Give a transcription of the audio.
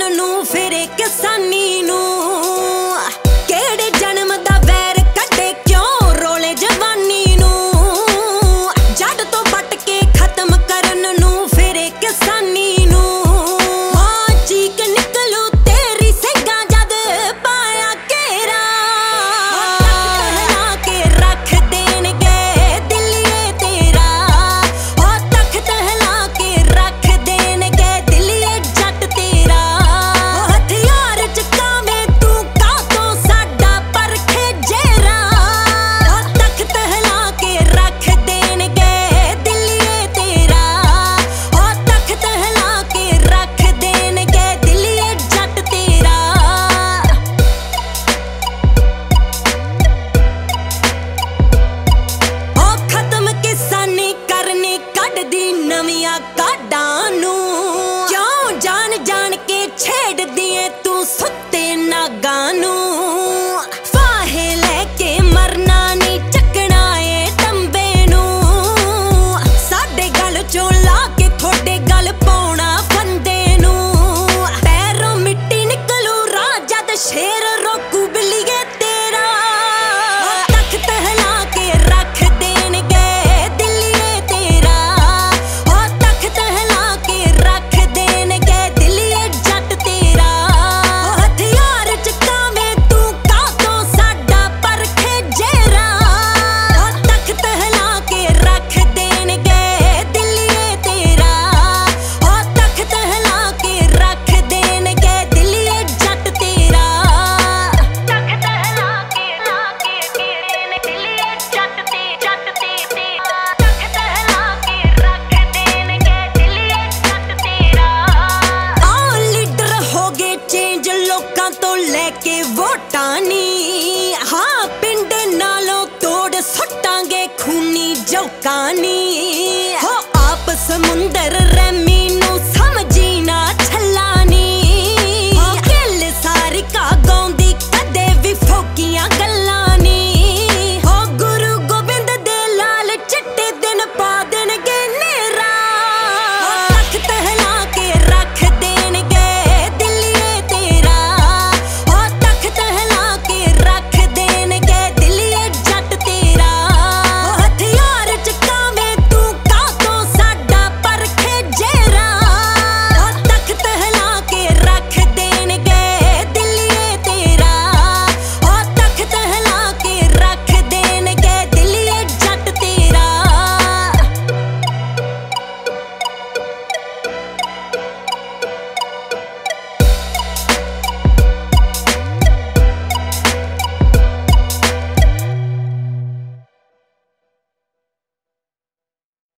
ਕਰਨ ਨੂੰ ਫਿਰੇ ਕਿਸਾਨੀ ਨੂੰ। ਕਿਹੜੇ ਜਨਮ ਦਾ ਵੈਰ ਕੱਢੇ ਕਿਉਂ ਰੋਲੇ ਜਵਾਨੀ ਨੂੰ। ਜੱਟ ਤੋਂ ਵੱਟ ਕੇ ਖਤਮ ਕਰਨ ਨੂੰ ਫਿਰੇ ਕਿਸਾਨੀ ਨੂੰ। ਹਾਂ ਚੀਕ ਨਿਕਲੂ ਤੇਰੀ ਸਿੰਘਾਂ ਜਦ ਪਾਇਆ ਘੇਰਾ। ਹਿਲਾ ਕੇ ਰੱਖ ਦੇਣਗੇ ਦਿੱਲੀਏ ਤੇਰਾ। ਉਹ ਤਖਤ ਹਿਲਾ ਕੇ ਰੱਖ ਦੇਣਗੇ ਦਿੱਲੀਏ ਜੱਟ ਤੇਰਾ। ਉਹ ਹਥਿਆਰ ਚੁਕਾਵੇਂ ਤੂੰ ਕਾਹਤੋਂ ਸਾਡਾ ਪਰਖੇ ਜੇਰਾ। ਉਹ ਤਖਤ ਹਿਲਾ ਕੇ ਰੱਖ ਦੇਣਗੇ ਦਿੱਲੀਏ ਤੇਰਾ। ਉਹ ਤਖਤ ਹਿਲਾ ਕੇ ਰੱਖ ਦੇਣਗੇ ਦਿੱਲੀਏ ਜੱਟ ਤੇਰਾ। ਉਹ ਖਤਮ ਕਿਸਾਨੀ ਕਰਨੀ ਕੱਢਦੀ ਨਵੀਆਂ ਕਾਢਾਂ ਨੂੰ। ਕਿਉਂ ਜਾਣ ਜਾਣ ਕੇ ਛੇੜਦੀ ਏ ਤੂੰ ਸੁੱਤੇ ਨਾਗਾਂ ਨੂੰ। ਫਾਹੇ ਲੈ ਕੇ ਮਰਨਾ ਨੀ ਚੱਕਣਾ ਏ ਤੰਬੇ ਨੂੰ। ਸਾਡੇ ਗਲ ਚੋਂ ਲਾ ਕੇ ਥੋੜੇ ਗਲ ਪਾਉਣਾ ਫੰਦੇ ਨੂੰ। ਪੈਰੋਂ ਮਿੱਟੀ ਨਿਕਲੂ ਰਾਹ ਜਦ ਸ਼ੇਰ ਰੋਕੂ ਬਿੱਲੀਏ ਤੇਰਾ। ਉਹ ਤਖਤ ਹਿਲਾ ਕੇ ਰੱਖ ਦੇਣਗੇ ਦਿੱਲੀਏ ਤੇਰਾ। ਉਹ ਤਖਤ ਹਿਲਾ ਕੇ ਰੱਖ ਦੇਣਗੇ ਦਿੱਲੀਏ ਜੱਟ ਤੇਰਾ। ਉਹ ਹਥਿਆਰ ਚੁਕਾਵੇਂ ਤੂੰ ਕਾਹਤੋਂ ਸਾਡਾ ਪਰਖੇ ਜੇਰਾ। ਉਹ ਤਖਤ ਹਿਲਾ ਕੇ ਰੱਖ ਦੇਣਗੇ ਦਿੱਲੀਏ ਤੇਰਾ। ਉਹ ਤਖਤ ਹਿਲਾ ਕੇ ਰੱਖ ਦੇਣਗੇ ਦਿੱਲੀਏ ਜੱਟ ਤੇਰਾ। ਤਖਤ ਹਿਲਾ ਕੇ ਦਿੱਲੀਏ ਜੱਟ ਤੇ ਜੱਟ ਤੇ। ਤਖਤ ਹਿਲਾ ਕੇ ਰੱਖ ਦੇਣਗੇ ਦਿੱਲੀਏ ਜੱਟ ਤੇਰਾ। ਆਹ ਲੀਡਰ ਹੋ ਗਏ ਚੇਂਜ ਲੋਕਾਂ ਤੋਂ ਲੈ ਕੇ ਵੋਟਾਂ ਨੀ। ਹਾਂ ਪਿੰਡ ਨਾਲੋਂ ਤੋੜ ਸੁੱਟਾਂਗੇ ਖੂਨੀ ਜੋਕਾਂ ਨੀ। ਹੋ ਆਪ ਸਮੁੰਦਰ